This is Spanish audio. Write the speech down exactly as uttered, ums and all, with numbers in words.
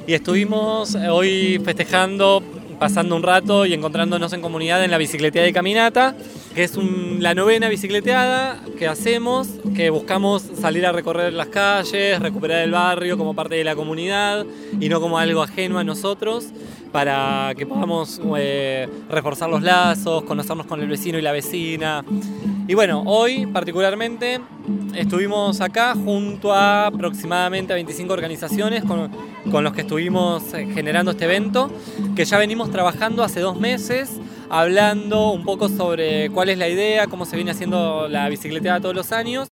y estuvimos hoy festejando, pasando un rato y encontrándonos en comunidad en la bicicleteada y caminata, que es un, la novena bicicleteada que hacemos, que buscamos salir a recorrer las calles, recuperar el barrio como parte de la comunidad y no como algo ajeno a nosotros, para que podamos eh, reforzar los lazos, conocernos con el vecino y la vecina. Y bueno, hoy particularmente estuvimos acá junto a aproximadamente veinticinco organizaciones con, con los que estuvimos generando este evento, que ya venimos trabajando hace dos meses, hablando un poco sobre cuál es la idea, cómo se viene haciendo la bicicleteada todos los años.